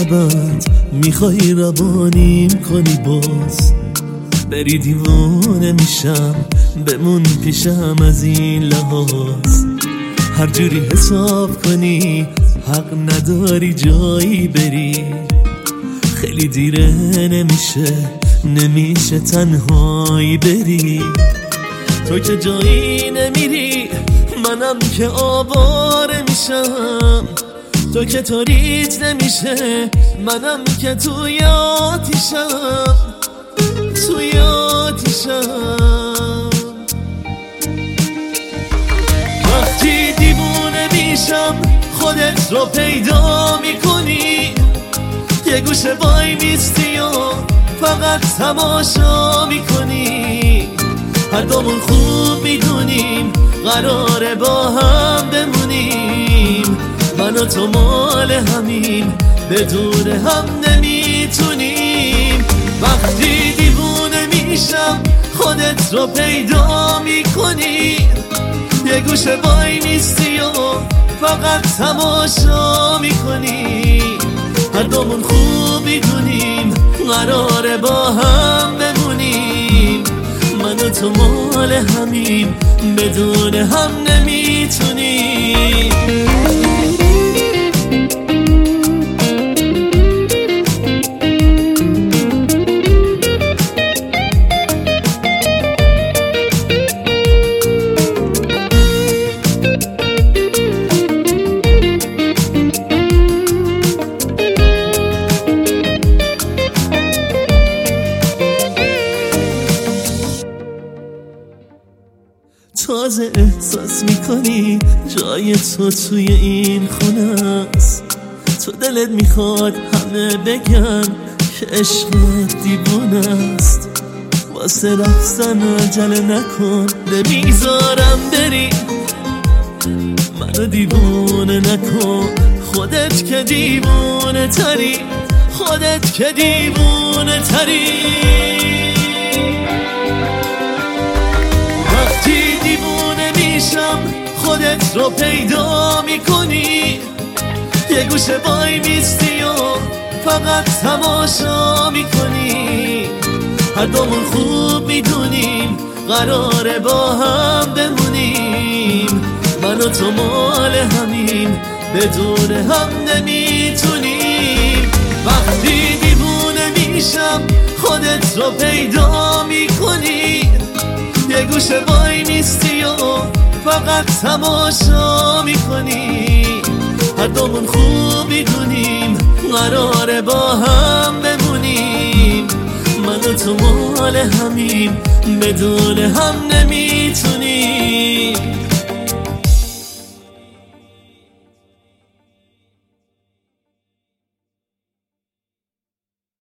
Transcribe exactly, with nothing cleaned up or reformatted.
لبت میخوای روانیم کنی باز بری دیوانه میشم بمون پیشم از این لحاظ هر جوری حساب کنی حق نداری جایی بری خیلی دیره نمیشه نمیشه تنهایی بری تو که جایی نمیری منم که آواره میشم تو که تاریت نمیشه منم که توی آتیشم توی آتیشم وقتی دیوونه میشم خودت رو پیدا میکنی یه گوشه وای میستی و فقط تماشا میکنی هر دومون خوب میدونیم قراره با هم بمونیم من و تو مال همیم بدون هم نمیتونیم وقتی دیوونه میشم خودت رو پیدا میکنی یه گوشه وای میستی و فقط تماشا میکنی هر دومون خوب میدونیم قراره با هم بمونیم من و تو مال همیم بدون هم نمیتونیم تازه احساس میکنی جای تو توی این خونه است تو دلت میخواد همه بگن که عشقت دیوونه است واسه رفتن عجله نکن نمیذارم بری منو دیوونه نکن خودت که دیوونه تری خودت که دیوونه تری خودت رو پیدا میکنی یه گوشه وای میستی و فقط تماشا میکنی هر دومون خوب میدونیم قراره با هم بمونیم من و تو مال همیم بدون هم نمیتونیم وقتی دیوونه میشم خودت رو پیدا میکنی یه گوشه وای میستی و فقط تماشا میکنی هر دومون خوب میدونیم قراره با هم بمونیم من و تو مال همیم بدون هم نمی